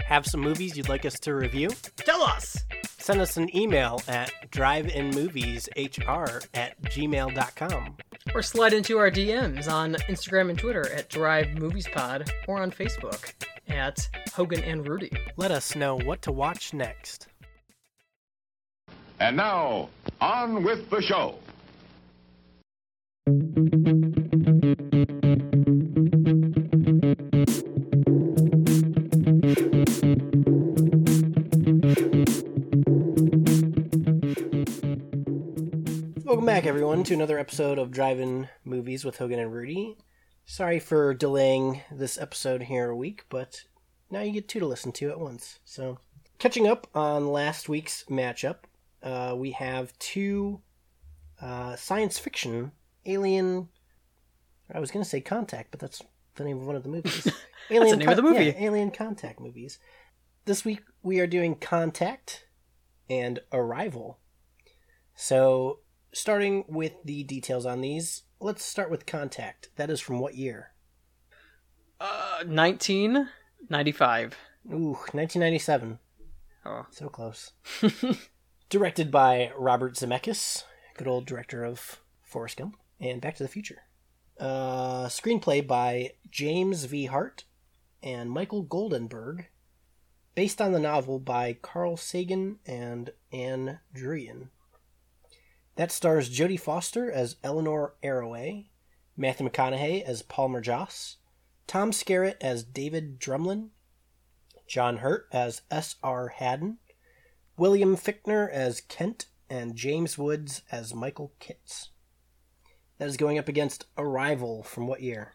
Have some movies you'd like us to review? Tell us! Send us an email at driveinmovieshr@gmail.com. Or slide into our DMs on Instagram and Twitter at Drive Movies Pod, or on Facebook at Hogan and Rudy. Let us know what to watch next. And now, on with the show. Welcome back, everyone, to another episode of Drive-In Movies with Hogan and Rudy. Sorry for delaying this episode here a week, but now you get two to listen to at once. So, catching up on last week's matchup, we have two science fiction alien. I was going to say Contact, but that's the name of one of the movies. That's the name of the movie. Yeah, Alien Contact movies. This week we are doing Contact and Arrival. So, starting with the details on these, let's start with Contact. That is from what year? 1995. Ooh, 1997. Oh. So close. Directed by Robert Zemeckis, good old director of Forrest Gump and Back to the Future. Screenplay by James V. Hart and Michael Goldenberg, based on the novel by Carl Sagan and Anne Druyan. That stars Jodie Foster as Eleanor Arroway, Matthew McConaughey as Palmer Joss, Tom Skerritt as David Drumlin, John Hurt as S.R. Haddon, William Fichtner as Kent, and James Woods as Michael Kitts. That is going up against Arrival from what year?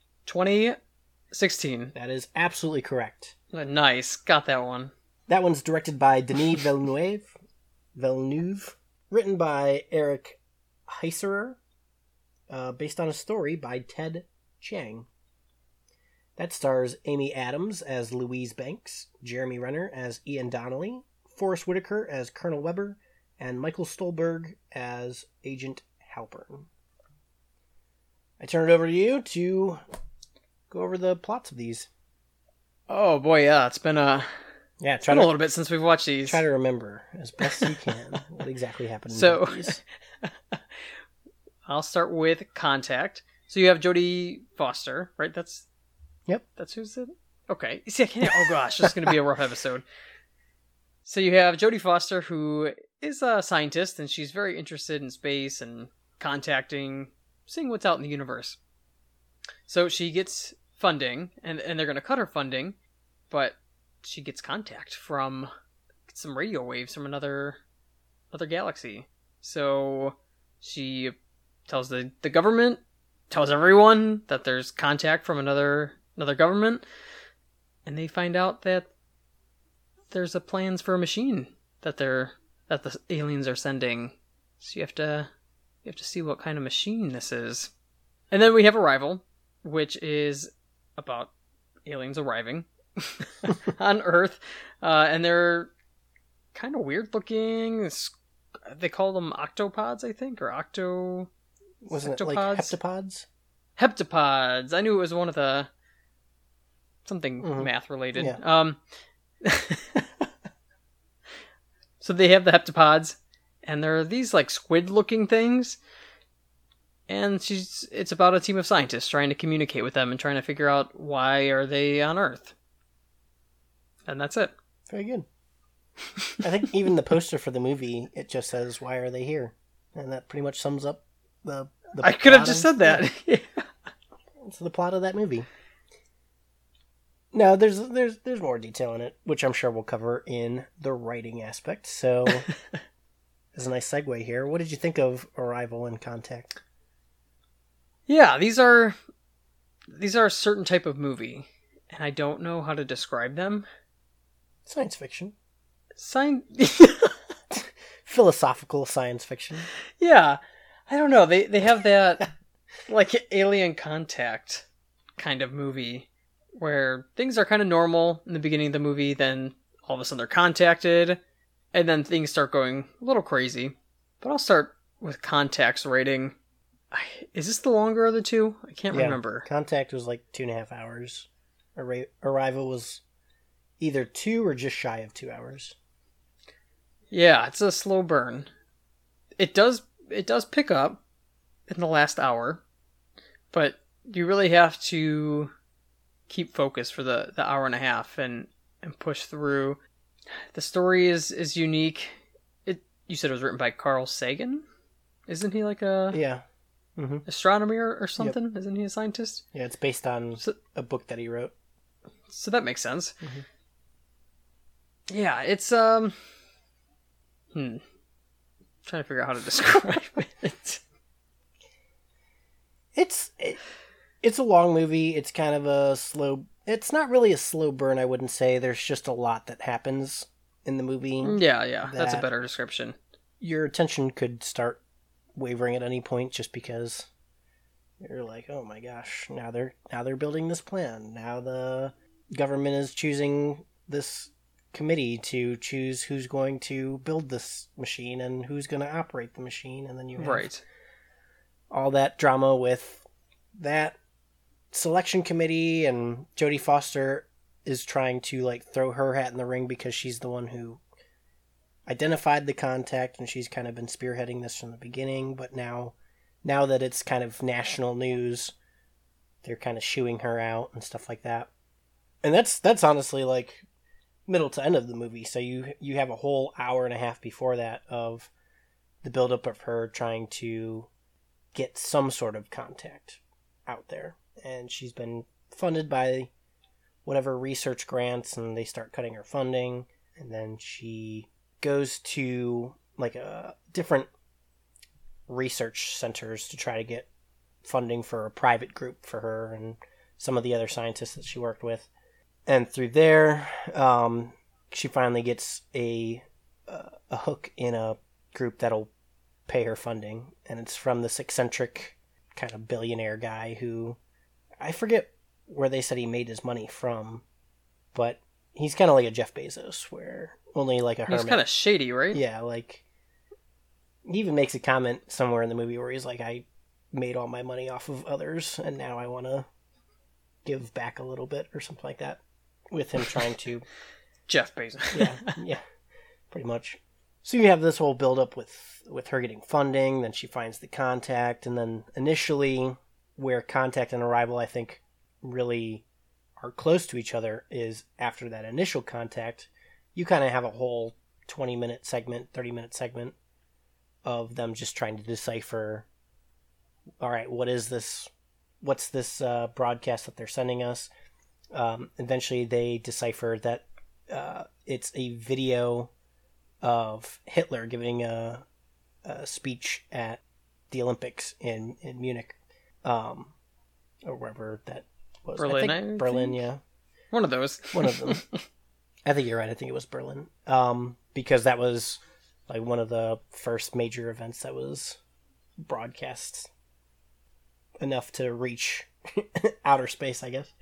2016. That is absolutely correct. Nice. Got that one. That one's directed by Denis Villeneuve, written by Eric Heiserer, based on a story by Ted Chiang. That stars Amy Adams as Louise Banks, Jeremy Renner as Ian Donnelly, Forrest Whitaker as Colonel Weber, and Michael Stolberg as Agent Halpern. I turn it over to you to go over the plots of these. Oh boy, yeah, it's been a little bit since we've watched these. Try to remember as best you can what exactly happened So, in these. I'll start with Contact. So you have Jodie Foster, right? That's who's it? Okay. See, I can't. Oh gosh, this is going to be a rough episode. So you have Jodie Foster, who is a scientist, and she's very interested in space and seeing what's out in the universe. So she gets funding, and they're going to cut her funding, but she gets contact from some radio waves from another galaxy. So she tells the government, tells everyone that there's contact from another government, and they find out that there's plans for a machine that the aliens are sending. So you have to see what kind of machine this is. And then we have Arrival, which is about aliens arriving on Earth, and they're kind of weird looking. They call them octopods, I think, or Wasn't it like heptapods? Heptapods. I knew it was one of the something math related. Yeah. So they have the heptapods, and they're these like squid looking things. And it's about a team of scientists trying to communicate with them and trying to figure out why are they on Earth. And that's it. Very good. I think even the poster for the movie, it just says, "Why are they here?" And that pretty much sums up the I could have just said that. Yeah. It's the plot of that movie. No, there's more detail in it, which I'm sure we'll cover in the writing aspect. So, there's a nice segue here. What did you think of Arrival and Contact? Yeah, these are a certain type of movie, and I don't know how to describe them. Science fiction. Philosophical science fiction. Yeah. I don't know. They have that like Alien Contact kind of movie where things are kind of normal in the beginning of the movie, then all of a sudden they're contacted, and then things start going a little crazy. But I'll start with Contact's rating. Is this the longer of the two? I can't remember. Contact was like 2.5 hours. Arrival was either 2 or just shy of 2 hours. Yeah, it's a slow burn. It does pick up in the last hour, but you really have to keep focus for the hour and a half and push through. The story is unique. You said it was written by Carl Sagan? Isn't he like a astronomer or something? Yep. Isn't he a scientist? Yeah, it's based on a book that he wrote. So that makes sense. Mm-hmm. Yeah, it's trying to figure out how to describe it. It's a long movie. It's kind of a slow... It's not really a slow burn, I wouldn't say. There's just a lot that happens in the movie. Yeah, that's a better description. Your attention could start wavering at any point just because you're like, oh my gosh, now they're building this plan. Now the government is choosing this committee to choose who's going to build this machine and who's going to operate the machine, and then you have all that drama with that selection committee, and Jodie Foster is trying to like throw her hat in the ring because she's the one who identified the contact, and she's kind of been spearheading this from the beginning, but now that it's kind of national news, they're kind of shooing her out and stuff like that. And that's honestly like middle to end of the movie, so you have a whole hour and a half before that of the buildup of her trying to get some sort of contact out there. And she's been funded by whatever research grants, and they start cutting her funding, and then she goes to like a different research centers to try to get funding for a private group for her and some of the other scientists that she worked with. And through there, she finally gets a hook in a group that'll pay her funding, and it's from this eccentric kind of billionaire guy who, I forget where they said he made his money from, but he's kind of like a Jeff Bezos, where only like a hermit. He's kind of shady, right? Yeah, like he even makes a comment somewhere in the movie where he's like, I made all my money off of others, and now I want to give back a little bit or something like that, with him trying to... Jeff Bezos. yeah, pretty much. So you have this whole build-up with her getting funding, then she finds the contact, and then initially where contact and arrival, I think, really are close to each other is after that initial contact. You kind of have a whole 20-minute segment, 30-minute segment of them just trying to decipher, all right, what is this? What's this broadcast that they're sending us? Eventually they decipher that it's a video of Hitler giving a speech at the Olympics in Munich, or wherever that was. Berlin, I think Berlin, yeah. One of those. One of them. I think you're right. I think it was Berlin. Because that was like one of the first major events that was broadcast enough to reach outer space, I guess.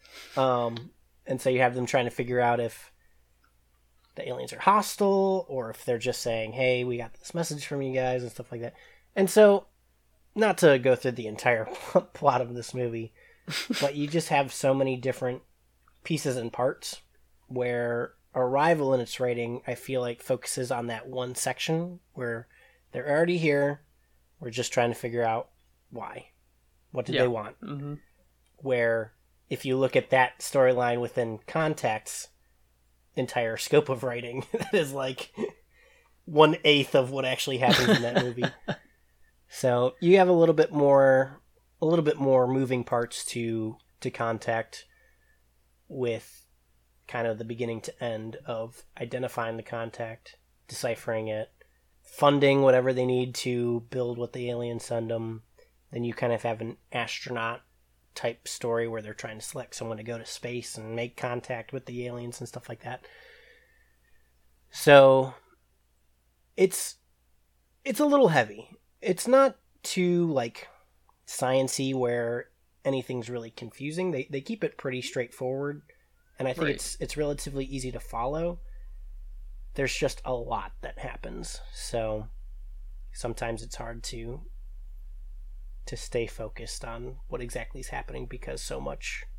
And so you have them trying to figure out if the aliens are hostile or if they're just saying, hey, we got this message from you guys and stuff like that. And so, not to go through the entire plot of this movie, but you just have so many different pieces and parts where Arrival in its writing, I feel like, focuses on that one section where they're already here. We're just trying to figure out why. What did they want? Mm-hmm. Where if you look at that storyline within Contact's entire scope of writing, that is like 1/8 of what actually happens in that movie. So you have a little bit more moving parts to Contact, with kind of the beginning to end of identifying the contact, deciphering it, funding whatever they need to build what the aliens send them. Then you kind of have an astronaut type story where they're trying to select someone to go to space and make contact with the aliens and stuff like that. So it's a little heavy. It's not too like science-y where anything's really confusing. They keep it pretty straightforward, and I think it's relatively easy to follow. There's just a lot that happens, so sometimes it's hard to stay focused on what exactly is happening because so much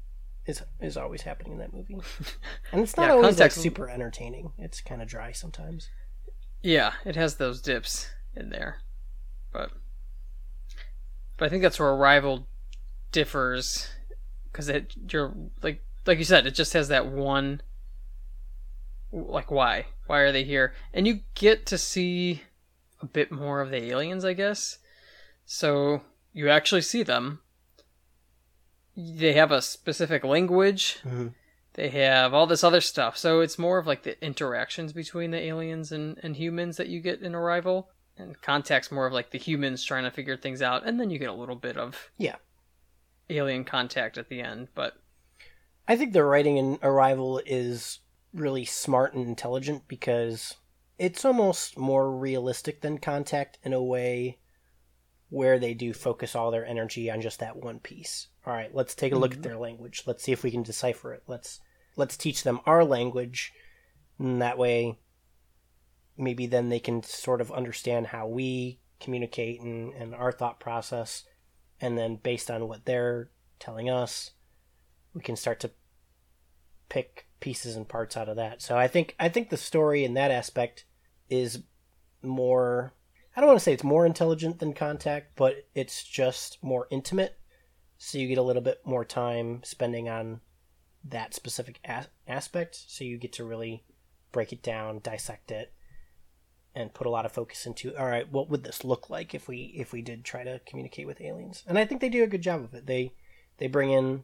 is always happening in that movie. And it's not Yeah, always context- like, super entertaining. It's kind of dry sometimes. Yeah, it has those dips in there, but I think that's where Arrival differs, because you're like you said, it just has that one, like, why are they here, and you get to see a bit more of the aliens, I guess. So you actually see them. They have a specific language. Mm-hmm. They have all this other stuff. So it's more of like the interactions between the aliens and humans that you get in Arrival. And Contact's more of like the humans trying to figure things out. And then you get a little bit of alien contact at the end. But I think the writing in Arrival is really smart and intelligent because it's almost more realistic than Contact in a way where they do focus all their energy on just that one piece. All right, let's take a look at their language. Let's see if we can decipher it. Let's teach them our language, and that way maybe then they can sort of understand how we communicate and our thought process, and then based on what they're telling us, we can start to pick pieces and parts out of that. So I think the story in that aspect is more, I don't want to say it's more intelligent than Contact, but it's just more intimate. So you get a little bit more time spending on that specific aspect. So you get to really break it down, dissect it, and put a lot of focus into, all right, what would this look like if we did try to communicate with aliens? And I think they do a good job of it. They bring in,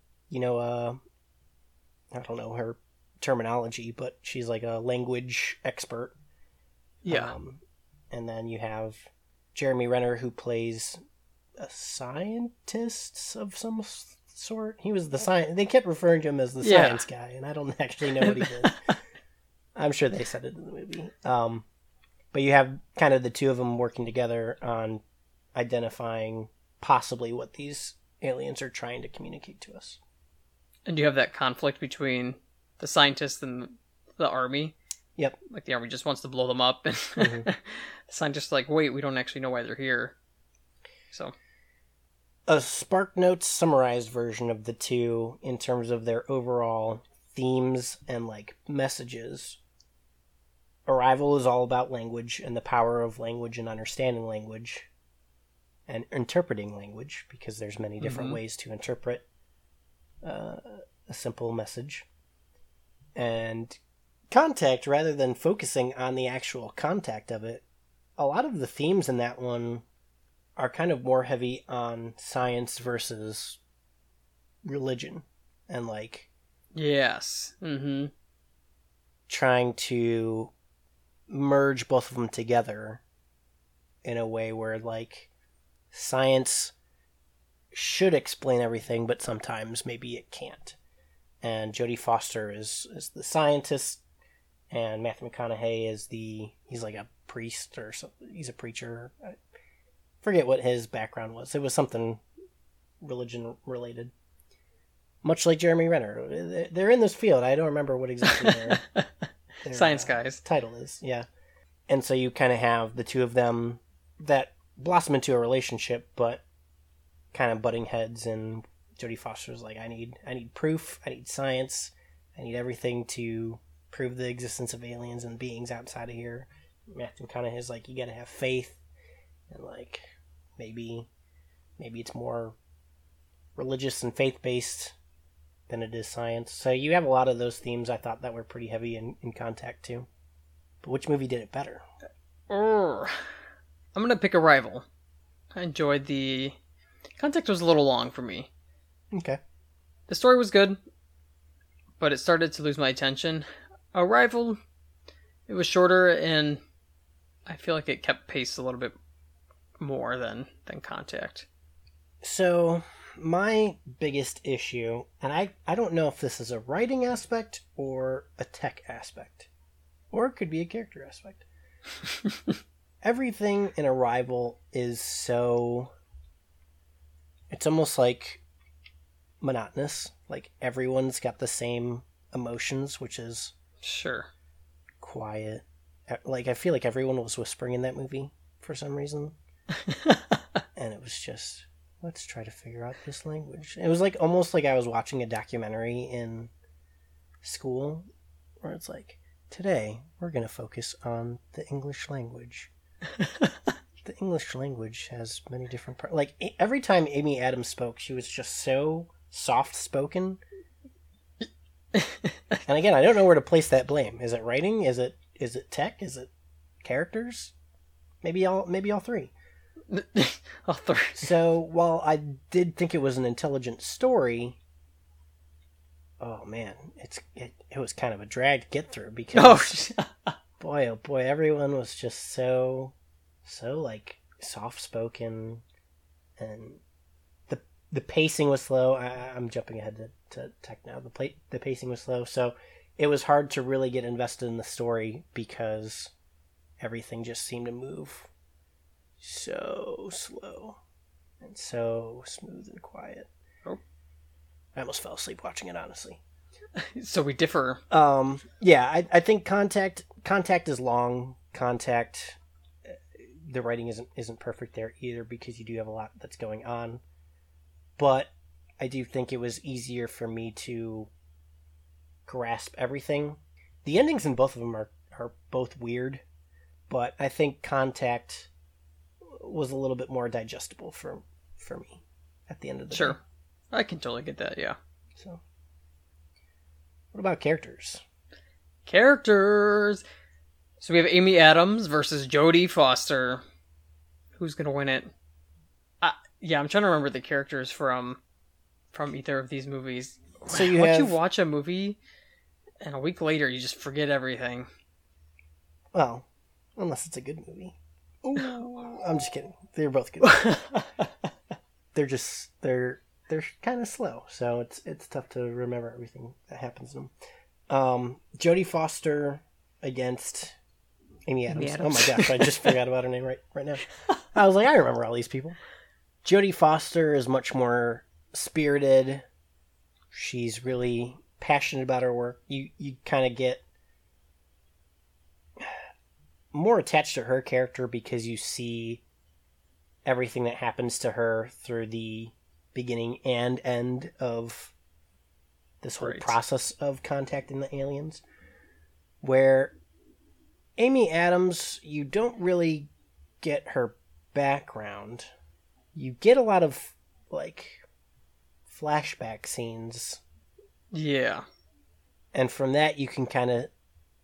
I don't know her terminology, but she's like a language expert. yeah. And then you have Jeremy Renner, who plays a scientist of some sort. He was the science. They kept referring to him as the science guy, and I don't actually know what he did. I'm sure they said it in the movie. But you have kind of the two of them working together on identifying possibly what these aliens are trying to communicate to us. And you have that conflict between the scientists and the army. Yep. Like the army just wants to blow them up, and the scientists are like, wait, we don't actually know why they're here. So, a SparkNotes summarized version of the two in terms of their overall themes and like messages. Arrival is all about language and the power of language and understanding language and interpreting language, because there's many different ways to interpret a simple message. And Contact, rather than focusing on the actual contact of it, a lot of the themes in that one are kind of more heavy on science versus religion, and like yes, trying to merge both of them together in a way where like science should explain everything, but sometimes maybe it can't. And Jodie Foster is the scientist, and Matthew McConaughey is he's like a priest or something. He's a preacher. I forget what his background was. It was something religion related. Much like Jeremy Renner. They're in this field. I don't remember what exactly their science guys title is. Yeah. And so you kind of have the two of them that blossom into a relationship, but kind of butting heads, and Jodie Foster's like, I need proof, I need science, I need everything to prove the existence of aliens and beings outside of here. Matthew McConaughey's like, you gotta have faith, and like maybe it's more religious and faith-based than it is science. So you have a lot of those themes I thought that were pretty heavy in Contact too. But which movie did it better? I'm gonna pick Arrival. I enjoyed the Contact was a little long for me. Okay. The story was good, but it started to lose my attention. Arrival, it was shorter, and I feel like it kept pace a little bit more than Contact. So, my biggest issue, and I don't know if this is a writing aspect or a tech aspect, or it could be a character aspect. Everything in Arrival is so... It's almost like monotonous. Like everyone's got the same emotions, which is sure quiet. Like I feel like everyone was whispering in that movie for some reason. And it was just let's try to figure out this language. It was like almost like I was watching a documentary in school where it's like, today we're going to focus on the English language. The English language has many different parts. Like every time Amy Adams spoke, she was just so soft spoken. And again, I don't know where to place that blame. Is it writing? Is it tech? Is it characters? Maybe all three. All three. So while I did think it was an intelligent story, oh man, it was kind of a drag to get through because boy, oh boy, everyone was just so like soft spoken, and the pacing was slow. I'm jumping ahead to tech now. The pacing was slow, so it was hard to really get invested in the story because everything just seemed to move so slow and so smooth and quiet. Oh. I almost fell asleep watching it, honestly. So we differ. Yeah, I think Contact is long. Contact, the writing isn't perfect there either because you do have a lot that's going on. But I do think it was easier for me to grasp everything. The endings in both of them are both weird, but I think Contact was a little bit more digestible for me at the end of the day. Sure. I can totally get that, yeah. So, what about characters? Characters! So we have Amy Adams versus Jodie Foster. Who's going to win it? Yeah, I'm trying to remember the characters from either of these movies. So you watch a movie and a week later you just forget everything. Well, unless it's a good movie. Ooh, I'm just kidding. They're both good. they're kind of slow, so it's tough to remember everything that happens in them. Jodie Foster against Amy Adams. Oh my gosh, I just forgot about her name right now. I was like, I remember all these people. Jodie Foster is much more spirited. She's really passionate about her work. You kind of get more attached to her character because you see everything that happens to her through the beginning and end of this whole process of contacting the aliens. Where Amy Adams, you don't really get her background. You get a lot of, like, flashback scenes. Yeah. And from that, you can kind of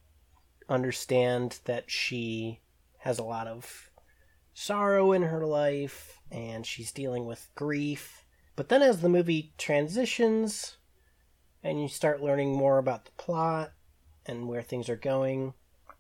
understand that she has a lot of sorrow in her life, and she's dealing with grief. But then as the movie transitions, and you start learning more about the plot and where things are going,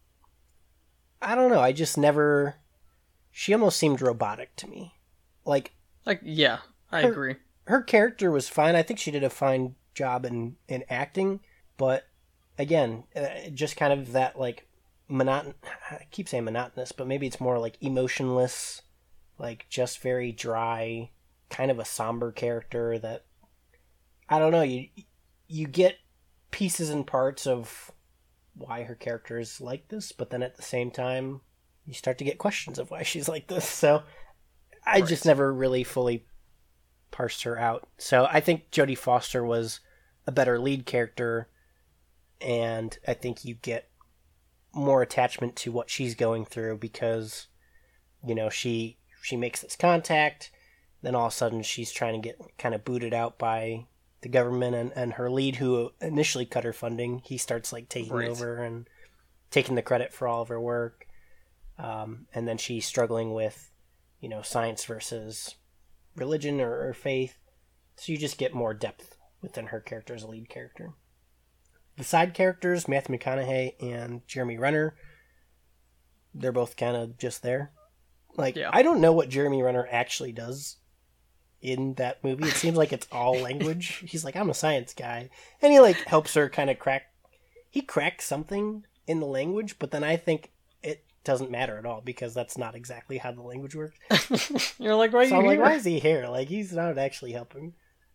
I don't know, I just never... She almost seemed robotic to me. Like, yeah, I agree. Her character was fine. I think she did a fine job in acting, but again, just kind of that, like, I keep saying monotonous, but maybe it's more like emotionless, like just very dry, kind of a somber character that, I don't know, you get pieces and parts of why her character is like this, but then at the same time, you start to get questions of why she's like this, so I just never really fully parsed her out. So I think Jodie Foster was a better lead character, and I think you get more attachment to what she's going through because, you know, she makes this contact, then all of a sudden she's trying to get kind of booted out by the government, and her lead, who initially cut her funding, he starts like taking over and taking the credit for all of her work. And then she's struggling with, you know, science versus religion or faith. So you just get more depth within her character as a lead character. The side characters, Matthew McConaughey and Jeremy Renner, they're both kind of just there. Like, I don't know what Jeremy Renner actually does in that movie. It seems like it's all language. He's like, I'm a science guy. And he, like, helps her kind of cracks something in the language, but then I think it doesn't matter at all because that's not exactly how the language works. You're like, why are you here? Like, why is he here? Like, he's not actually helping.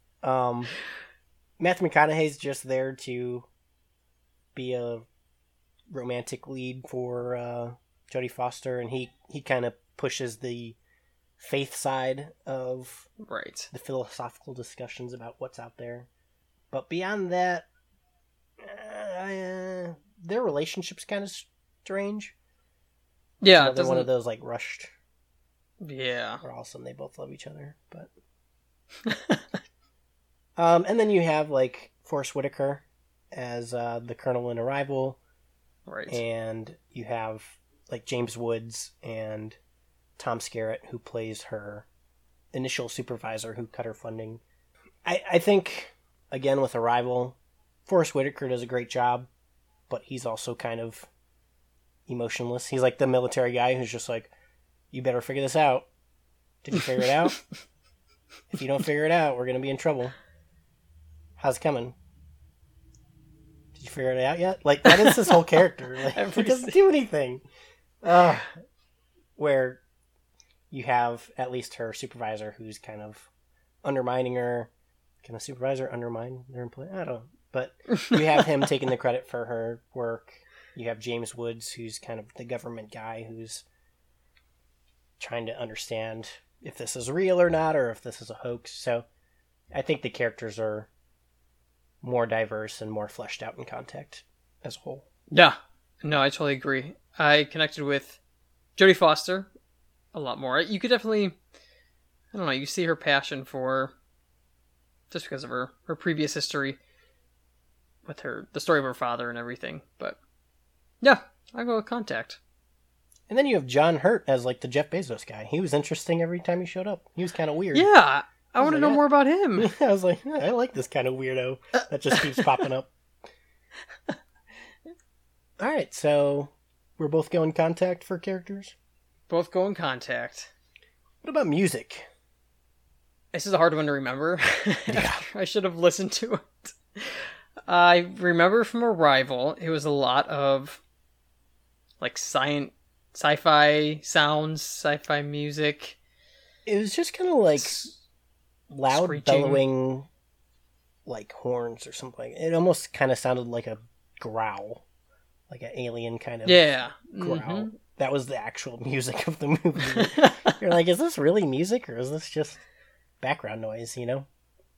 Matthew McConaughey's just there to be a romantic lead for Jodie Foster, and he kind of pushes the faith side of Right. the philosophical discussions about what's out there. But beyond that, their relationship's kind of strange. Yeah, Another one of those like rushed. Yeah. Where all of a sudden they both love each other, but. And then you have like Forrest Whitaker as the Colonel in Arrival, Right. and you have like James Woods and Tom Skerritt, who plays her initial supervisor who cut her funding. I think, again, with Arrival, Forrest Whitaker does a great job, but he's also kind of emotionless. He's like the military guy who's just like, you better figure this out. Did you figure it out? If you don't figure it out, we're going to be in trouble. How's it coming? Did you figure it out yet? Like, that is his whole character. Like, he doesn't do anything. Where you have at least her supervisor who's kind of undermining her. Can a supervisor undermine their employee? I don't know. But you have him taking the credit for her work. You have James Woods, who's kind of the government guy who's trying to understand if this is real or not, or if this is a hoax. So I think the characters are more diverse and more fleshed out in Contact as a whole. Yeah. No, I totally agree. I connected with Jodie Foster a lot more. You could definitely, I don't know, you see her passion for, just because of her previous history with the story of her father and everything. But yeah, I go with Contact. And then you have John Hurt as like the Jeff Bezos guy. He was interesting every time he showed up. He was kind of weird. Yeah, I want to know more about him. I was like, I like this kind of weirdo that just keeps popping up. All right, so we're both going Contact for characters? Both go in Contact. What about music? This is a hard one to remember. Yeah. I should have listened to it. I remember from Arrival, it was a lot of like sci-fi sounds, sci-fi music. It was just kind of like loud, screeching, bellowing, like horns or something. It almost kind of sounded like a growl, like an alien kind of growl. Mm-hmm. That was the actual music of the movie. You're like, is this really music or is this just background noise, you know?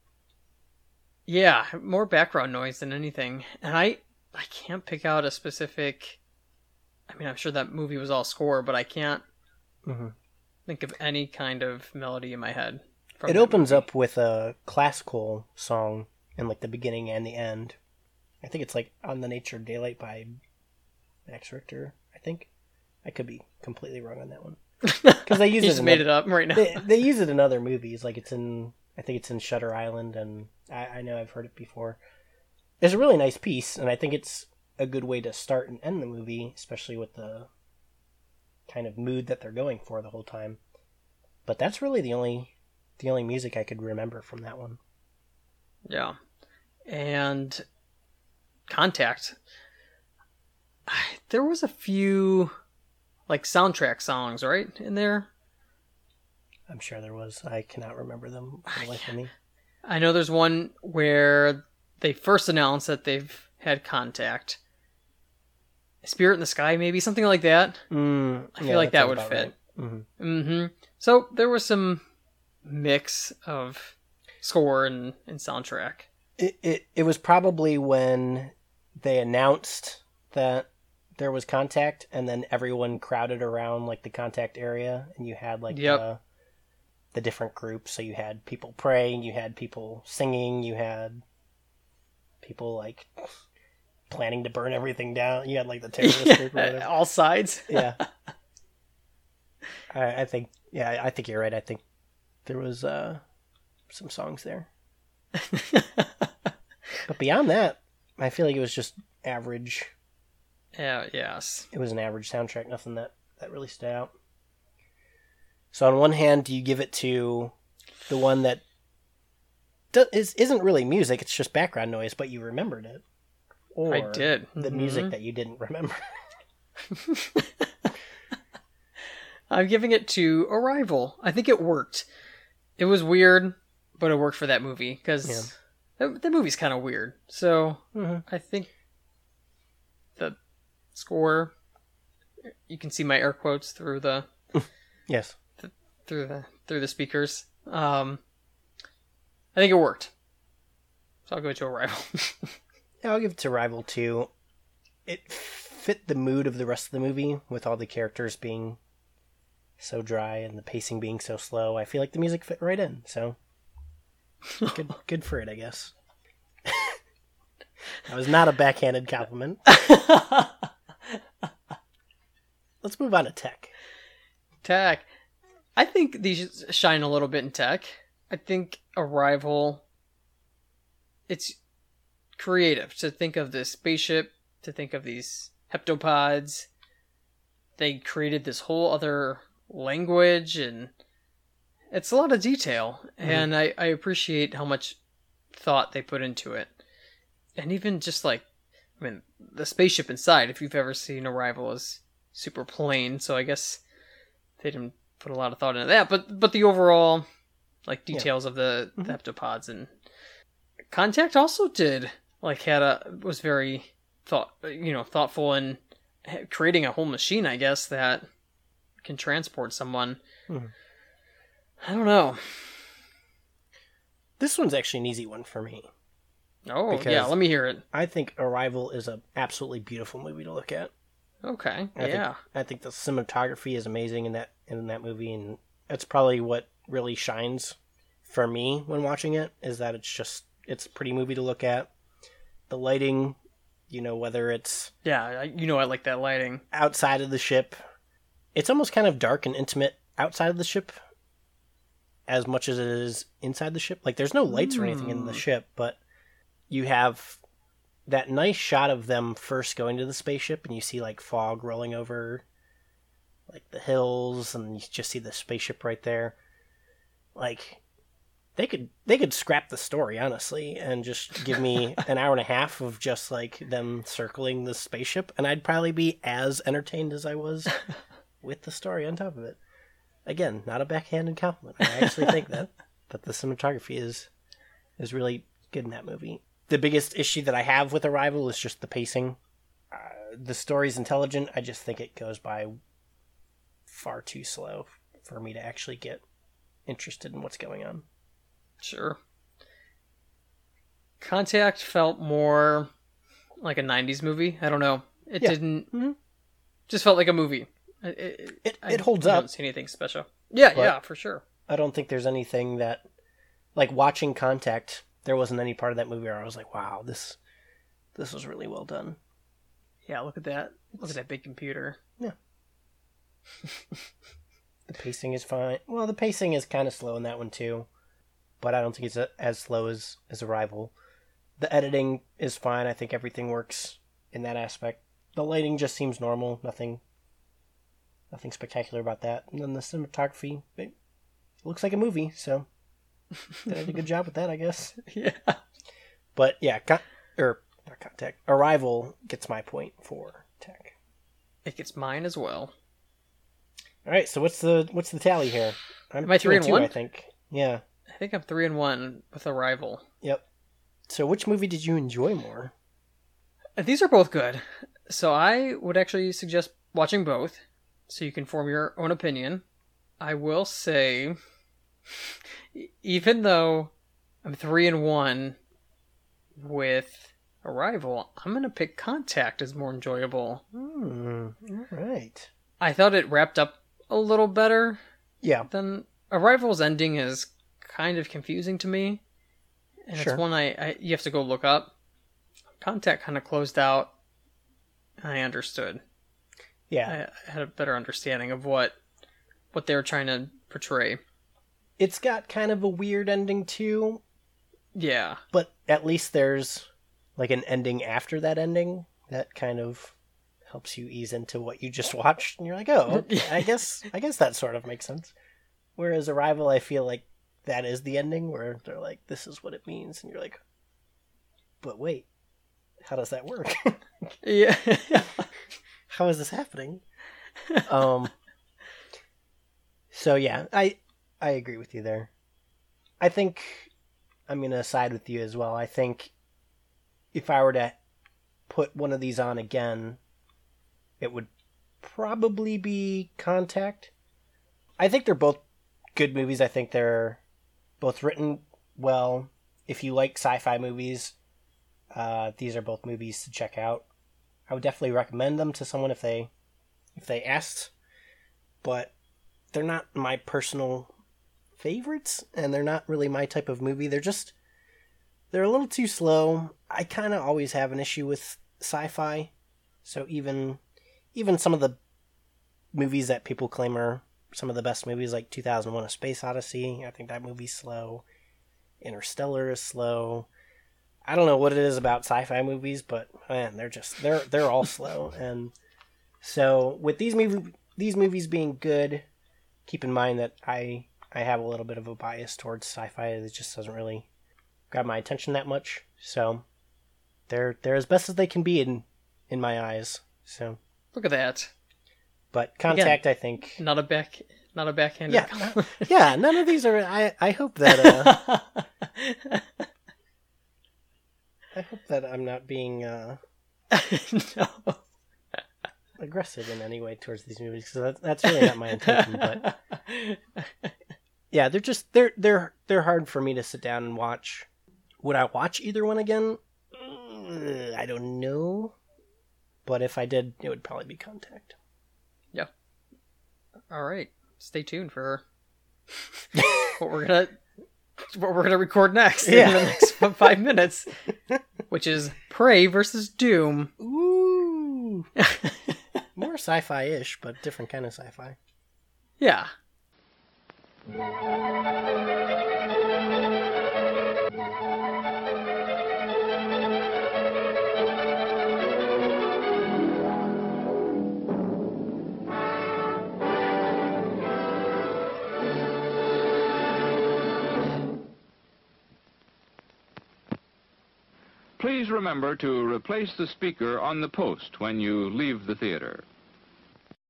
Yeah, more background noise than anything. And I can't pick out a specific... I mean, I'm sure that movie was all score, but I can't think of any kind of melody in my head. It opens up with a classical song in like the beginning and the end. I think it's like On the Nature of Daylight by Max Richter, I think. I could be completely wrong on that one. Because they use you it. Just made it up right now. They use it in other movies, like I think it's in Shutter Island, and I know I've heard it before. It's a really nice piece, and I think it's a good way to start and end the movie, especially with the kind of mood that they're going for the whole time. But that's really the only music I could remember from that one. Yeah. And Contact. There was a few like soundtrack songs, right, in there? I'm sure there was. I cannot remember them for the life of me. I know there's one where they first announced that they've had contact. Spirit in the Sky, maybe? Something like that. I feel like that would fit. Right. So there was some mix of score and soundtrack. It was probably when they announced that there was contact, and then everyone crowded around like the contact area, and you had like the different groups. So you had people praying, you had people singing, you had people like planning to burn everything down. You had like the terrorist group or whatever. All sides. Yeah. I think you're right. I think there was some songs there. But beyond that, I feel like it was just average. Yeah, yes. It was an average soundtrack, nothing that really stood out. So on one hand, do you give it to the one that isn't really music, it's just background noise, but you remembered it? Or I did. The music that you didn't remember? I'm giving it to Arrival. I think it worked. It was weird, but it worked for that movie, because the movie's kind of weird. So I think the score, you can see my air quotes through the yes, through the through the speakers. I think it worked. So I'll go to Arrival. Yeah, I'll give it to Arrival too. It fit the mood of the rest of the movie with all the characters being so dry and the pacing being so slow. I feel like the music fit right in, so good for it, I guess. That was not a backhanded compliment. Let's move on to tech. Tech. I think these shine a little bit in tech. I think Arrival, it's creative to think of this spaceship, to think of these heptapods. They created this whole other language, and it's a lot of detail. Mm-hmm. And I appreciate how much thought they put into it. And even just like, I mean, the spaceship inside, if you've ever seen Arrival, is super plain. So I guess they didn't put a lot of thought into that. But the overall, like, details of the heptapods and Contact also did, like, was very thoughtful in creating a whole machine, I guess, that can transport someone. Mm-hmm. I don't know. This one's actually an easy one for me. Oh, yeah, let me hear it. I think Arrival is an absolutely beautiful movie to look at. Okay, I think the cinematography is amazing in that movie, and that's probably what really shines for me when watching it, is that it's a pretty movie to look at. The lighting, whether it's... Yeah, I like that lighting. Outside of the ship. It's almost kind of dark and intimate outside of the ship as much as it is inside the ship. Like, there's no lights or anything in the ship, but you have that nice shot of them first going to the spaceship, and you see, like, fog rolling over, like, the hills, and you just see the spaceship right there. Like, they could scrap the story, honestly, and just give me an hour and a half of just, like, them circling the spaceship, and I'd probably be as entertained as I was with the story on top of it. Again, not a backhanded compliment. I actually think that the cinematography is really good in that movie. The biggest issue that I have with Arrival is just the pacing. The story's intelligent. I just think it goes by far too slow for me to actually get interested in what's going on. Sure. Contact felt more like a 90s movie. I don't know. It didn't... Mm-hmm. Just felt like a movie. It holds up. I don't see anything special. Yeah, for sure. I don't think there's anything that... Like, watching Contact... There wasn't any part of that movie where I was like, wow, this was really well done. Yeah, look at that. Look at that big computer. Yeah. The pacing is fine. Well, the pacing is kind of slow in that one, too. But I don't think it's as slow as Arrival. The editing is fine. I think everything works in that aspect. The lighting just seems normal. Nothing spectacular about that. And then the cinematography, it looks like a movie, so... They did a good job with that, I guess. Yeah. But yeah, not Contact. Arrival gets my point for tech. It gets mine as well. All right, so what's the tally here? Am I 3-1? I think. Yeah. I think I'm 3-1 with Arrival. Yep. So which movie did you enjoy more? These are both good. So I would actually suggest watching both, so you can form your own opinion. I will say, even though I'm 3-1 with Arrival, I'm going to pick Contact as more enjoyable. All right. I thought it wrapped up a little better. Yeah. Than Arrival's ending is kind of confusing to me. And it's one you have to go look up. Contact kind of closed out, and I understood. Yeah. I had a better understanding of what they were trying to portray. It's got kind of a weird ending, too. Yeah. But at least there's, like, an ending after that ending that kind of helps you ease into what you just watched. And you're like, oh, okay, I guess that sort of makes sense. Whereas Arrival, I feel like that is the ending, where they're like, this is what it means. And you're like, but wait, how does that work? Yeah. How is this happening? So yeah, I agree with you there. I think I'm going to side with you as well. I think if I were to put one of these on again, it would probably be Contact. I think they're both good movies. I think they're both written well. If you like sci-fi movies, these are both movies to check out. I would definitely recommend them to someone if they asked, but they're not my personal favorites, and they're not really my type of movie. They're a little too slow. I kind of always have an issue with sci-fi, so even some of the movies that people claim are some of the best movies, like 2001: A Space Odyssey, I think that movie's slow. Interstellar is slow. I don't know what it is about sci-fi movies, but man, they're all slow. And so with these movies being good, keep in mind that I have a little bit of a bias towards sci-fi. It just doesn't really grab my attention that much. So they're as best as they can be in my eyes. So look at that. But Contact, again, I think not a backhanded. Yeah, yeah. None of these are. I hope that. I hope that I'm not being no. aggressive in any way towards these movies, because that's really not my intention. But yeah, they're hard for me to sit down and watch. Would I watch either one again? I don't know, but if I did, it would probably be Contact. Yeah. All right. Stay tuned for what we're gonna record next in the next 5 minutes, which is Prey versus Doom. Ooh, more sci-fi-ish, but different kind of sci-fi. Yeah. Please remember to replace the speaker on the post when you leave the theater.